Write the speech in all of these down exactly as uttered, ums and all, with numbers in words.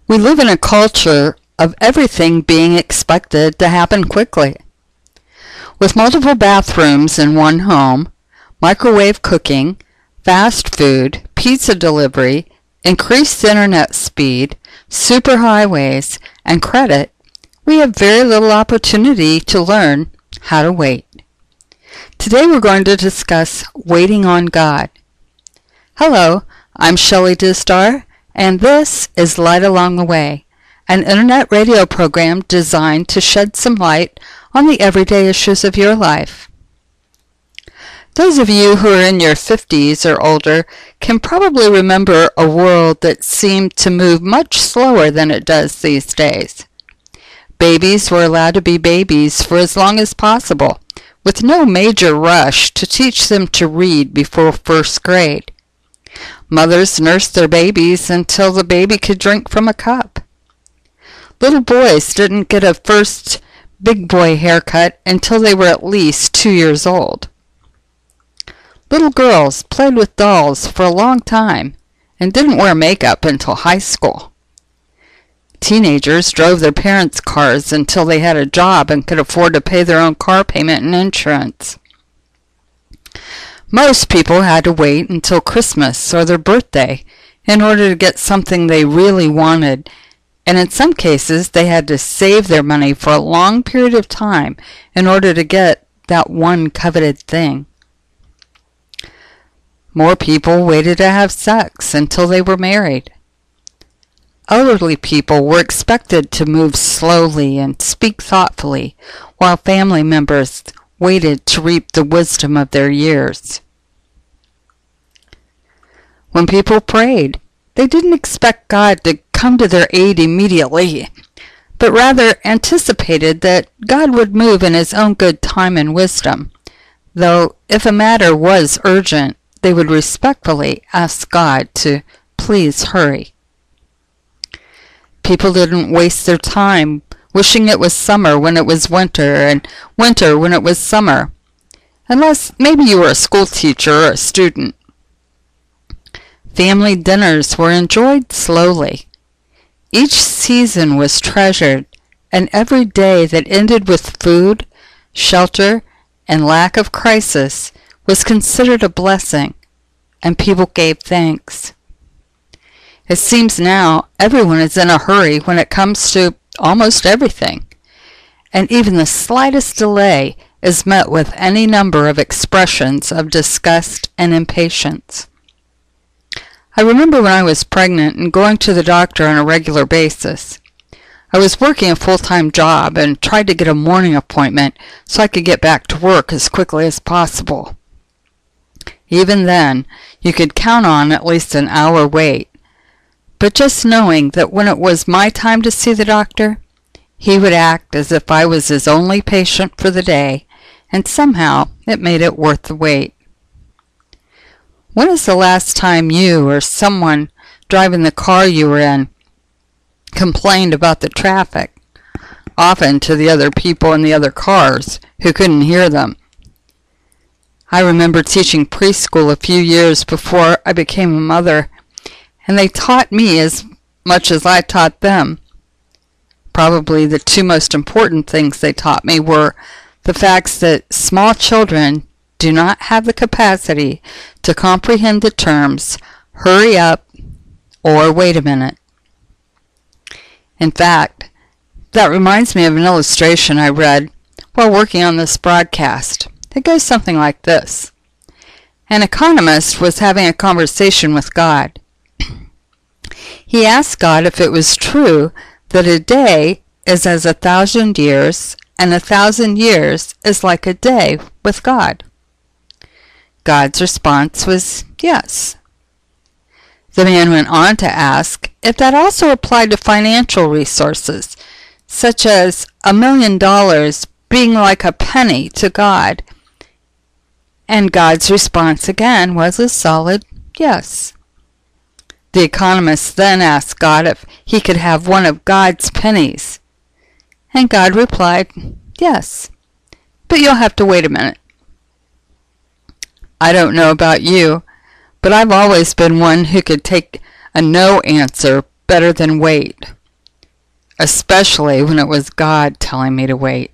We live in a culture of everything being expected to happen quickly. With multiple bathrooms in one home, microwave cooking, fast food, pizza delivery, increased internet speed, superhighways, and credit, we have very little opportunity to learn how to wait. Today we're going to discuss waiting on God. Hello, I'm Shelley Distar, and this is Light Along the Way, an internet radio program designed to shed some light on the everyday issues of your life. Those of you who are in your fifties or older can probably remember a world that seemed to move much slower than it does these days. Babies were allowed to be babies for as long as possible, with no major rush to teach them to read before first grade. Mothers nursed their babies until the baby could drink from a cup. Little boys didn't get a first big boy haircut until they were at least two years old. Little girls played with dolls for a long time and didn't wear makeup until high school. Teenagers drove their parents' cars until they had a job and could afford to pay their own car payment and insurance. Most people had to wait until Christmas or their birthday in order to get something they really wanted, and in some cases they had to save their money for a long period of time in order to get that one coveted thing. More people waited to have sex until they were married. Elderly people were expected to move slowly and speak thoughtfully, while family members waited to reap the wisdom of their years. When people prayed, they didn't expect God to come to their aid immediately, but rather anticipated that God would move in His own good time and wisdom, though if a matter was urgent, they would respectfully ask God to please hurry. People didn't waste their time wishing it was summer when it was winter and winter when it was summer, unless maybe you were a school teacher or a student. Family dinners were enjoyed slowly. Each season was treasured, and every day that ended with food, shelter, and lack of crisis was considered a blessing, and people gave thanks. It seems now everyone is in a hurry when it comes to almost everything, and even the slightest delay is met with any number of expressions of disgust and impatience. I remember when I was pregnant and going to the doctor on a regular basis. I was working a full-time job and tried to get a morning appointment so I could get back to work as quickly as possible. Even then, you could count on at least an hour wait. But just knowing that when it was my time to see the doctor, he would act as if I was his only patient for the day, and somehow it made it worth the wait. When is the last time you or someone driving the car you were in complained about the traffic, often to the other people in the other cars who couldn't hear them? I remember teaching preschool a few years before I became a mother, and they taught me as much as I taught them. Probably the two most important things they taught me were the facts that small children do not have the capacity to comprehend the terms hurry up or wait a minute. In fact, that reminds me of an illustration I read while working on this broadcast. It goes something like this. An economist was having a conversation with God. He asked God if it was true that a day is as a thousand years, and a thousand years is like a day with God. God's response was yes. The man went on to ask if that also applied to financial resources, such as a million dollars being like a penny to God. And God's response again was a solid yes. The economist then asked God if he could have one of God's pennies. And God replied, yes, but you'll have to wait a minute. I don't know about you, but I've always been one who could take a no answer better than wait, especially when it was God telling me to wait.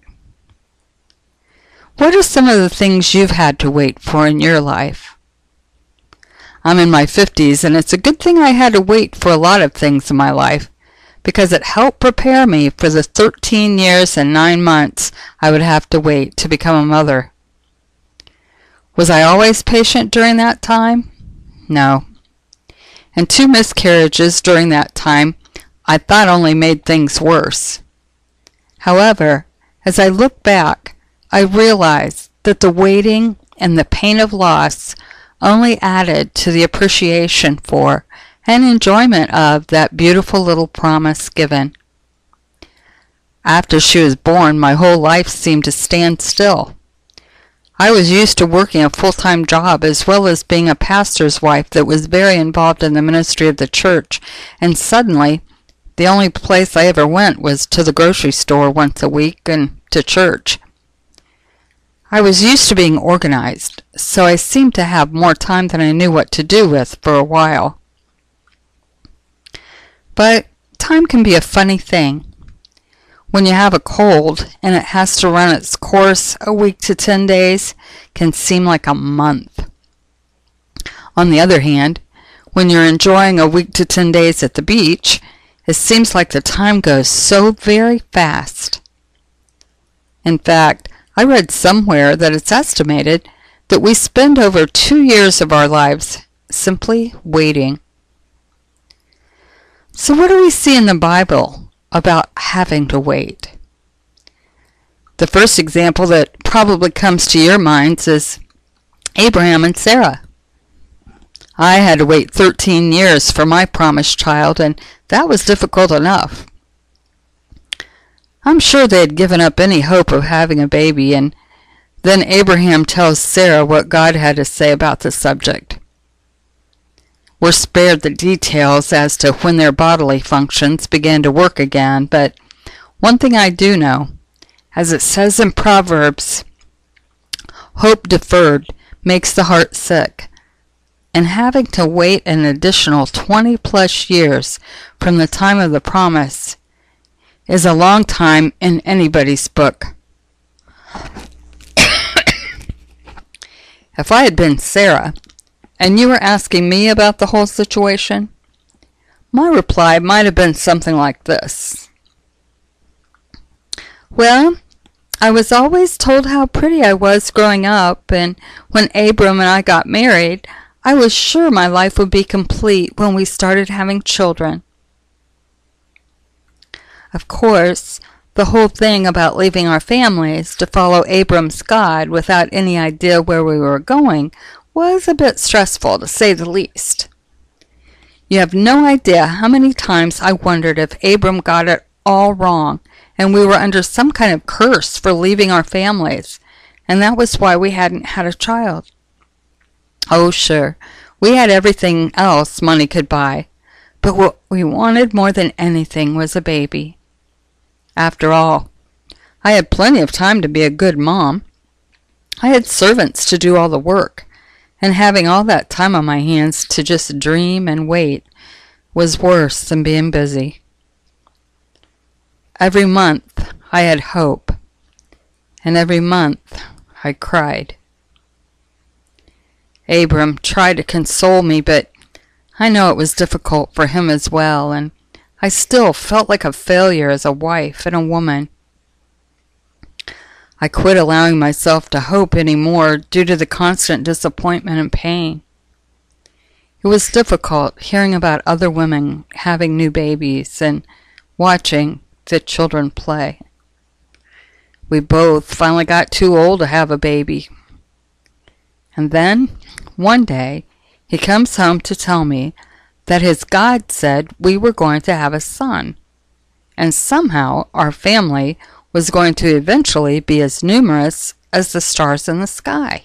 What are some of the things you've had to wait for in your life? I'm in my fifties, and it's a good thing I had to wait for a lot of things in my life, because it helped prepare me for the thirteen years and nine months I would have to wait to become a mother. Was I always patient during that time? No. And two miscarriages during that time I thought only made things worse. However, as I look back, I realize that the waiting and the pain of loss only added to the appreciation for and enjoyment of that beautiful little promise given. After she was born, my whole life seemed to stand still. I was used to working a full-time job as well as being a pastor's wife that was very involved in the ministry of the church, and suddenly the only place I ever went was to the grocery store once a week and to church. I was used to being organized, so I seemed to have more time than I knew what to do with for a while. But time can be a funny thing. When you have a cold and it has to run its course, a week to ten days can seem like a month. On the other hand, when you're enjoying a week to ten days at the beach, it seems like the time goes so very fast. In fact, I read somewhere that it's estimated that we spend over two years of our lives simply waiting. So what do we see in the Bible about having to wait? The first example that probably comes to your minds is Abraham and Sarah. I had to wait thirteen years for my promised child, and that was difficult enough. I'm sure they had given up any hope of having a baby, and then Abraham tells Sarah what God had to say about the subject. We're spared the details as to when their bodily functions began to work again, but one thing I do know, as it says in Proverbs, hope deferred makes the heart sick, and having to wait an additional twenty plus years from the time of the promise is a long time in anybody's book. If I had been Sarah, and you were asking me about the whole situation, my reply might have been something like this. Well, I was always told how pretty I was growing up, and when Abram and I got married, I was sure my life would be complete when we started having children. Of course, the whole thing about leaving our families to follow Abram's God without any idea where we were going was a bit stressful, to say the least. You have no idea how many times I wondered if Abram got it all wrong, and we were under some kind of curse for leaving our families, and that was why we hadn't had a child. Oh, sure, we had everything else money could buy, but what we wanted more than anything was a baby. After all, I had plenty of time to be a good mom. I had servants to do all the work, and having all that time on my hands to just dream and wait was worse than being busy. Every month I had hope, and every month I cried. Abram tried to console me, but I know it was difficult for him as well, and I still felt like a failure as a wife and a woman. I quit allowing myself to hope anymore due to the constant disappointment and pain. It was difficult hearing about other women having new babies and watching the children play. We both finally got too old to have a baby. And then, one day, he comes home to tell me that his God said we were going to have a son, and somehow our family was going to eventually be as numerous as the stars in the sky.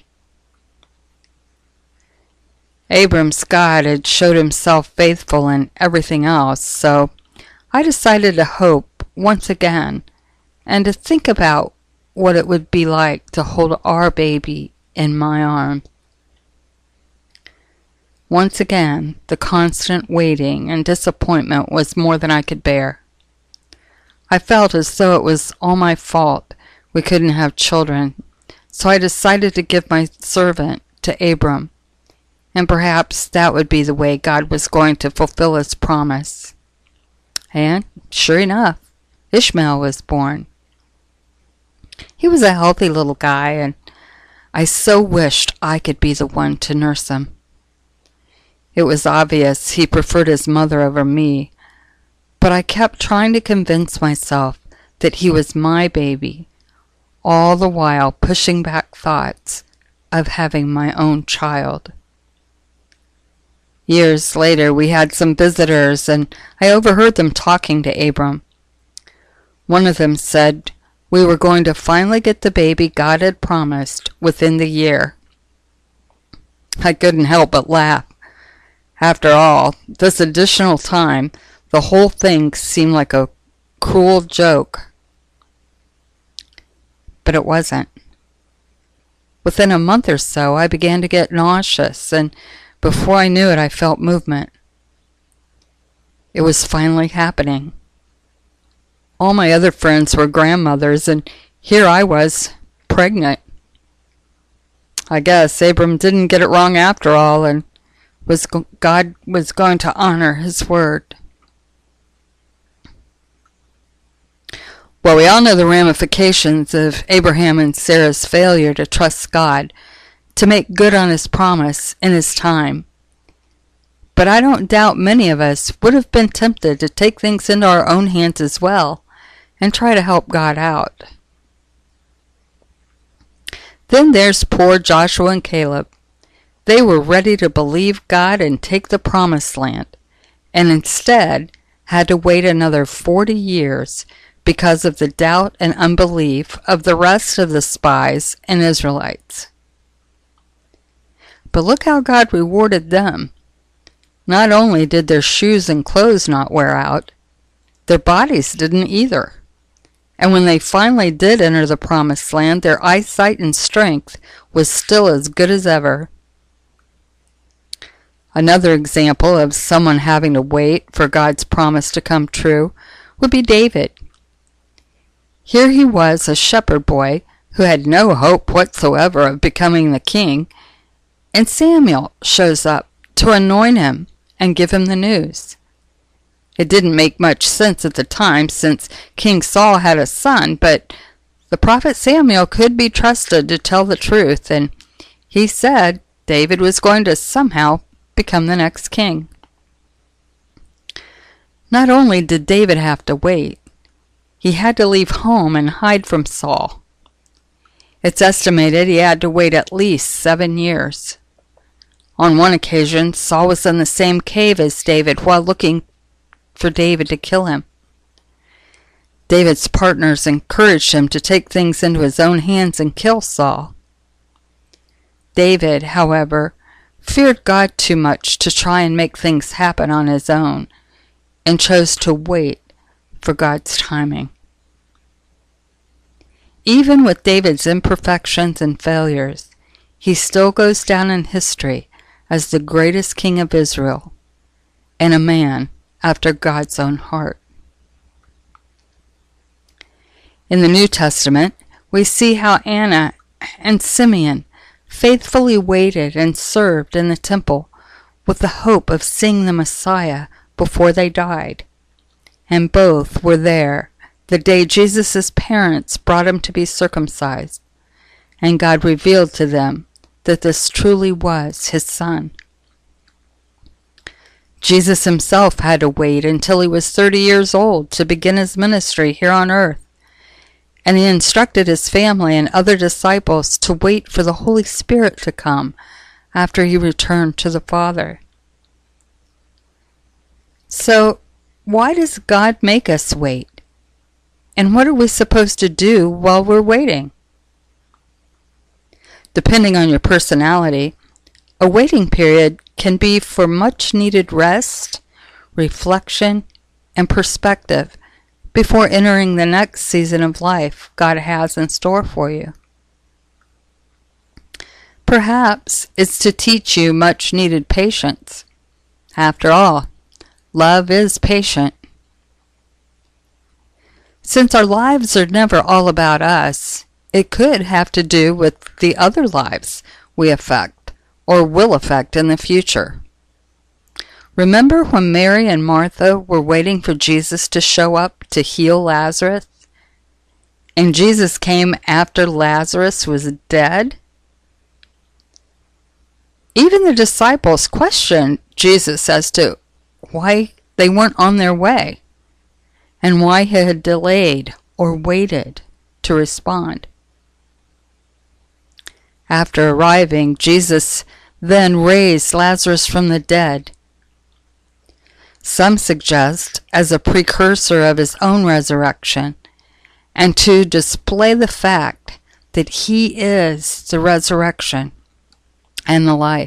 Abram's God had showed himself faithful in everything else, so I decided to hope once again and to think about what it would be like to hold our baby in my arms. Once again, the constant waiting and disappointment was more than I could bear. I felt as though it was all my fault we couldn't have children, so I decided to give my servant to Abram, and perhaps that would be the way God was going to fulfill his promise. And, sure enough, Ishmael was born. He was a healthy little guy, and I so wished I could be the one to nurse him. It was obvious he preferred his mother over me, but I kept trying to convince myself that he was my baby, all the while pushing back thoughts of having my own child. Years later, we had some visitors, and I overheard them talking to Abram. One of them said we were going to finally get the baby God had promised within the year. I couldn't help but laugh. After all, this additional time, the whole thing seemed like a cruel joke. But it wasn't. Within a month or so, I began to get nauseous, and before I knew it, I felt movement. It was finally happening. All my other friends were grandmothers, and here I was, pregnant. I guess Abram didn't get it wrong after all, and was God was going to honor his word. Well, we all know the ramifications of Abraham and Sarah's failure to trust God to make good on his promise in his time. But I don't doubt many of us would have been tempted to take things into our own hands as well and try to help God out. Then there's poor Joshua and Caleb. They were ready to believe God and take the promised land, and instead had to wait another forty years because of the doubt and unbelief of the rest of the spies and Israelites. But look how God rewarded them. Not only did their shoes and clothes not wear out, their bodies didn't either. And when they finally did enter the promised land, their eyesight and strength was still as good as ever. Another example of someone having to wait for God's promise to come true would be David. Here he was, a shepherd boy who had no hope whatsoever of becoming the king, and Samuel shows up to anoint him and give him the news. It didn't make much sense at the time, since King Saul had a son, but the prophet Samuel could be trusted to tell the truth, and he said David was going to somehow become the next king. Not only did David have to wait, he had to leave home and hide from Saul. It's estimated he had to wait at least seven years. On one occasion, Saul was in the same cave as David while looking for David to kill him. David's partners encouraged him to take things into his own hands and kill Saul. David, however, feared God too much to try and make things happen on his own, and chose to wait for God's timing. Even with David's imperfections and failures, he still goes down in history as the greatest king of Israel, and a man after God's own heart. In the New Testament, we see how Anna and Simeon faithfully waited and served in the temple with the hope of seeing the Messiah before they died, and both were there the day Jesus' parents brought him to be circumcised, and God revealed to them that this truly was his son. Jesus himself had to wait until he was thirty years old to begin his ministry here on earth, and he instructed his family and other disciples to wait for the Holy Spirit to come after he returned to the Father. So, why does God make us wait? And what are we supposed to do while we're waiting? Depending on your personality, a waiting period can be for much-needed rest, reflection, and perspective before entering the next season of life God has in store for you. Perhaps it's to teach you much needed patience. After all, love is patient. Since our lives are never all about us, it could have to do with the other lives we affect or will affect in the future. Remember when Mary and Martha were waiting for Jesus to show up to heal Lazarus? And Jesus came after Lazarus was dead? Even the disciples questioned Jesus as to why they weren't on their way and why he had delayed or waited to respond. After arriving, Jesus then raised Lazarus from the dead. Some suggest as a precursor of his own resurrection, and to display the fact that he is the resurrection and the life.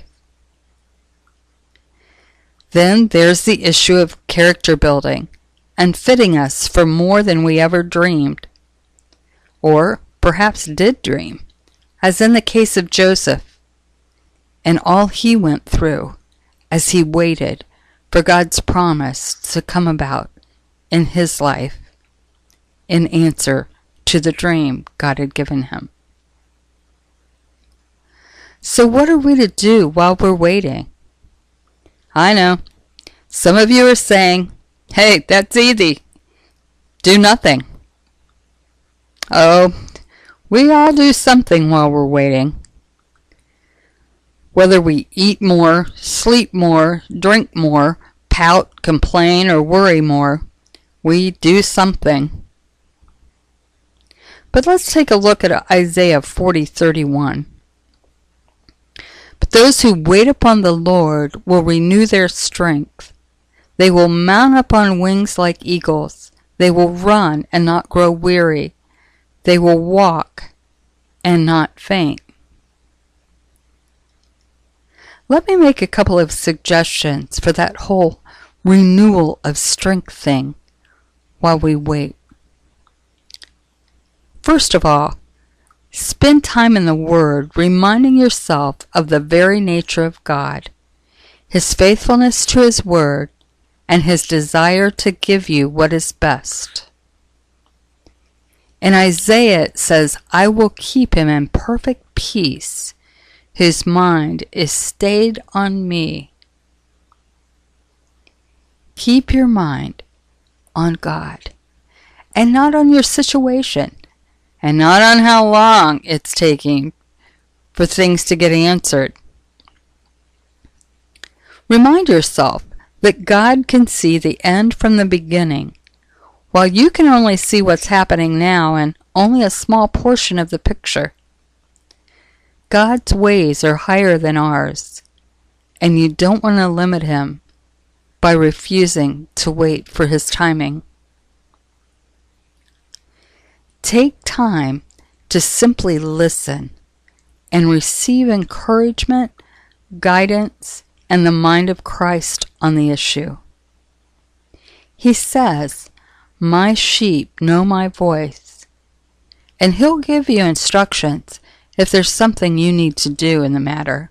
Then there's the issue of character building and fitting us for more than we ever dreamed, or perhaps did dream, as in the case of Joseph, and all he went through as he waited for God's promise to come about in his life in answer to the dream God had given him. So what are we to do while we're waiting? I know, some of you are saying, hey, that's easy. Do nothing. Oh, we all do something while we're waiting. Whether we eat more, sleep more, drink more, pout, complain, or worry more, we do something. But let's take a look at Isaiah forty thirty-one. But those who wait upon the Lord will renew their strength. They will mount up on wings like eagles. They will run and not grow weary. They will walk and not faint. Let me make a couple of suggestions for that whole renewal of strength thing while we wait. First of all, spend time in the Word, reminding yourself of the very nature of God, His faithfulness to His Word, and His desire to give you what is best. In Isaiah it says, I will keep him in perfect peace, whose mind is stayed on me. Keep your mind on God, and not on your situation, and not on how long it's taking for things to get answered. Remind yourself that God can see the end from the beginning, while you can only see what's happening now and only a small portion of the picture. God's ways are higher than ours, and you don't want to limit Him by refusing to wait for His timing. Take time to simply listen and receive encouragement, guidance, and the mind of Christ on the issue. He says, my sheep know my voice, and He'll give you instructions if there's something you need to do in the matter.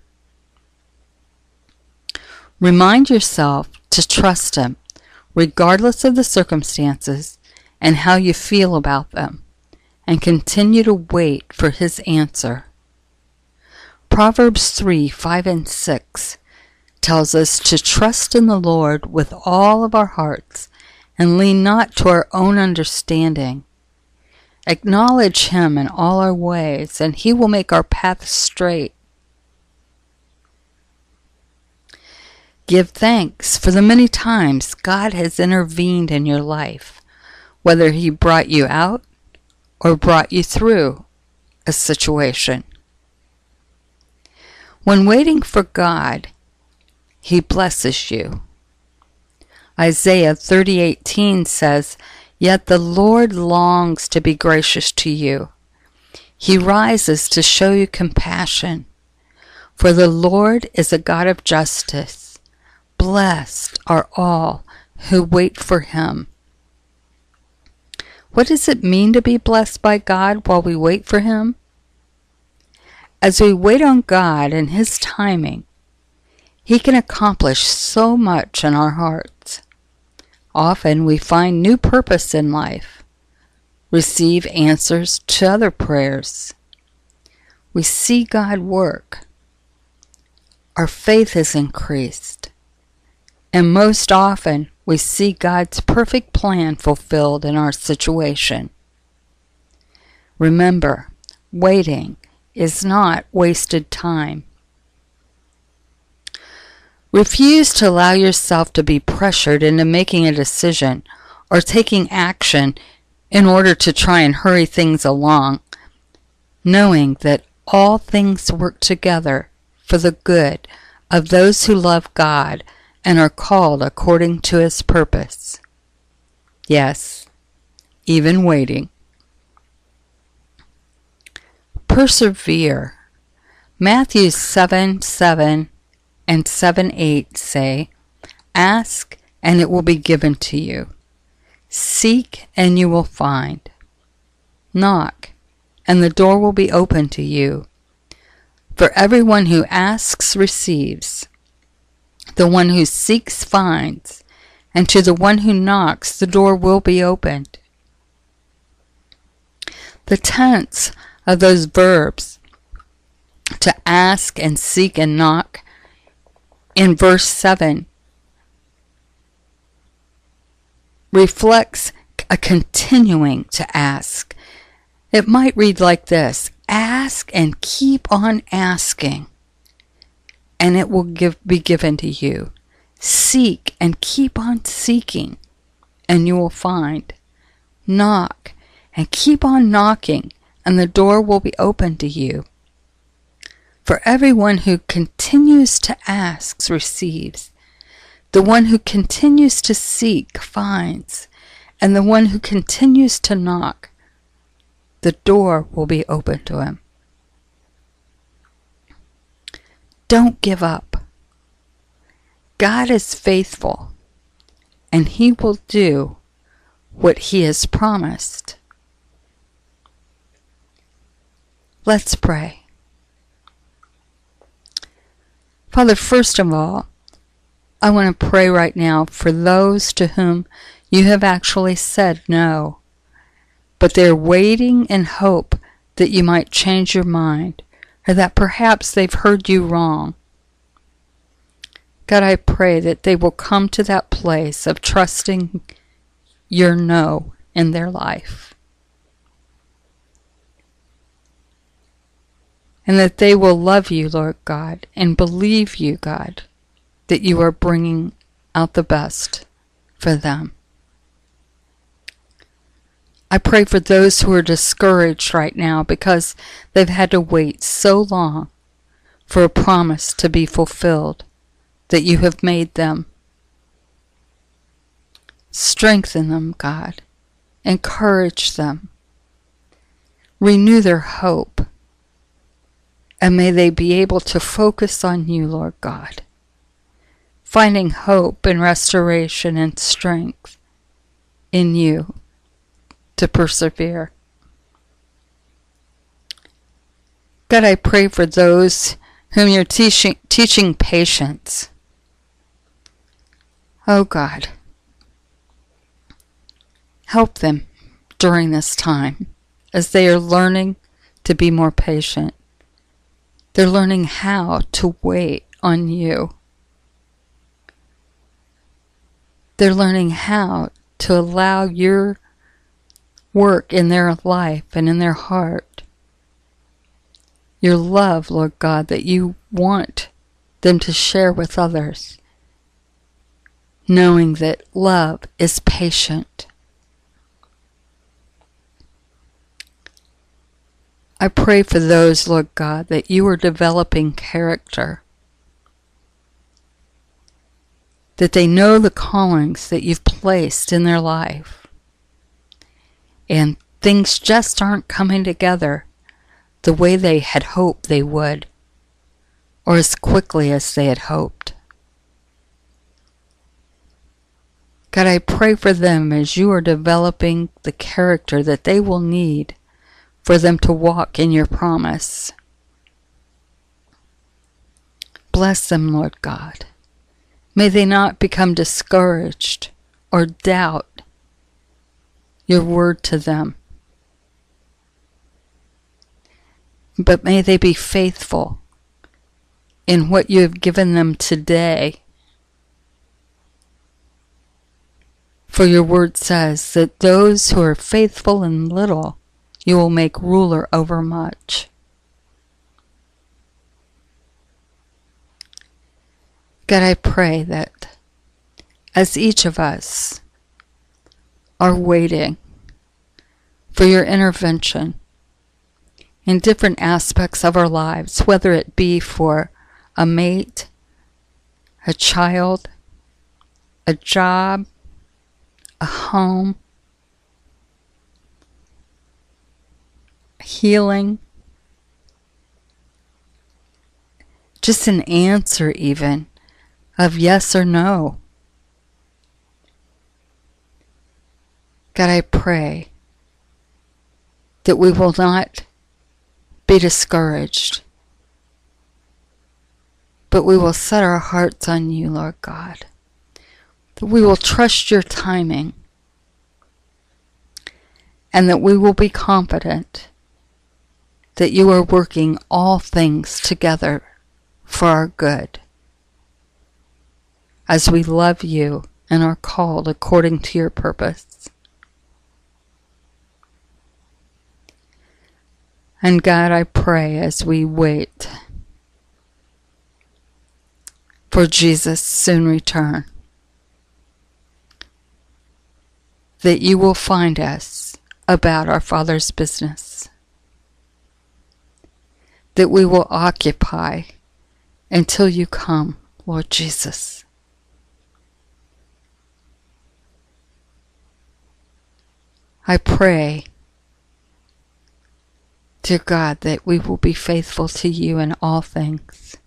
Remind yourself to trust Him, regardless of the circumstances and how you feel about them, and continue to wait for His answer. Proverbs three, five, and six tells us to trust in the Lord with all of our hearts and lean not to our own understanding. Acknowledge Him in all our ways, and He will make our path straight. Give thanks for the many times God has intervened in your life, whether He brought you out or brought you through a situation. When waiting for God, He blesses you. Isaiah thirty eighteen says, yet the Lord longs to be gracious to you. He rises to show you compassion. For the Lord is a God of justice. Blessed are all who wait for Him. What does it mean to be blessed by God while we wait for Him? As we wait on God and His timing, He can accomplish so much in our hearts. Often we find new purpose in life, receive answers to other prayers. We see God work. Our faith is increased. And most often we see God's perfect plan fulfilled in our situation. Remember, waiting is not wasted time. Refuse to allow yourself to be pressured into making a decision or taking action in order to try and hurry things along, knowing that all things work together for the good of those who love God and are called according to His purpose. Yes, even waiting. Persevere. Matthew seven seven and seven eight say, "Ask, and it will be given to you. Seek, and you will find. Knock, and the door will be open to you. For everyone who asks receives. The one who seeks finds, and to the one who knocks the door will be opened." The tense of those verbs, to ask and seek and knock, in verse seven, reflects a continuing to ask. It might read like this: ask and keep on asking, and it will give, be given to you. Seek and keep on seeking, and you will find. Knock and keep on knocking, and the door will be open to you. For everyone who continues to ask receives. The one who continues to seek finds, and the one who continues to knock, the door will be open to him. Don't give up. God is faithful, and He will do what He has promised. Let's pray. Father, first of all, I want to pray right now for those to whom You have actually said no, but they're waiting in hope that You might change your mind, or that perhaps they've heard You wrong. God, I pray that they will come to that place of trusting Your no in their life, and that they will love You, Lord God, and believe You, God, that You are bringing out the best for them. I pray for those who are discouraged right now because they've had to wait so long for a promise to be fulfilled that You have made them. Strengthen them, God. Encourage them. Renew their hope. And may they be able to focus on You, Lord God, finding hope and restoration and strength in You to persevere. God, I pray for those whom You're teaching, teaching patience. Oh God, help them during this time as they are learning to be more patient. They're learning how to wait on You. They're learning how to allow Your work in their life and in their heart. Your love, Lord God, that You want them to share with others, knowing that love is patient. I pray for those, Lord God, that You are developing character, that they know the callings that You've placed in their life, and things just aren't coming together the way they had hoped they would, or as quickly as they had hoped. God, I pray for them as You are developing the character that they will need for them to walk in Your promise. Bless them, Lord God. May they not become discouraged or doubt your word to them, but may they be faithful in what you have given them today. For your word says that those who are faithful in little, you will make ruler over much. God, I pray that as each of us are waiting for your intervention in different aspects of our lives, whether it be for a mate, a child, a job, a home, healing, just an answer even of yes or no. God, I pray that we will not be discouraged, but we will set our hearts on you, Lord God. That we will trust your timing, and that we will be confident that you are working all things together for our good, as we love you and are called according to your purpose. And God, I pray as we wait for Jesus' soon return, that you will find us about our Father's business, that we will occupy until you come, Lord Jesus. I pray, dear God, that we will be faithful to you in all things,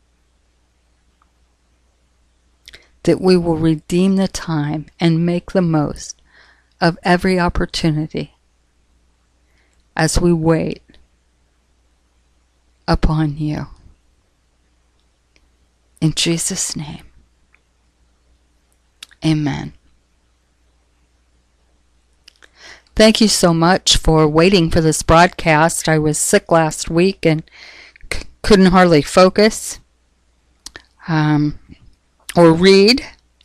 that we will redeem the time and make the most of every opportunity as we wait upon you. In Jesus' name, amen. Thank you so much for waiting for this broadcast. I was sick last week and c- couldn't hardly focus um, or read,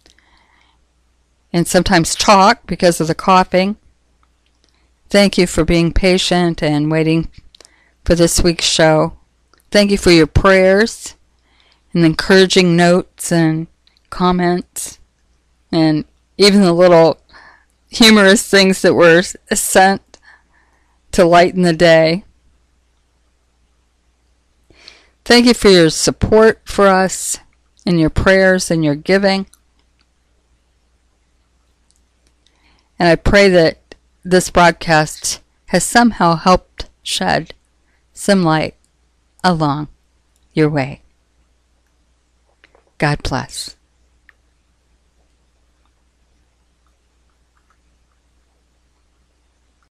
and sometimes talk because of the coughing. Thank you for being patient and waiting for this week's show. Thank you for your prayers and encouraging notes and comments, and even the little humorous things that were sent to lighten the day. Thank you for your support for us and your prayers and your giving. And I pray that this broadcast has somehow helped shed some light along your way. God bless.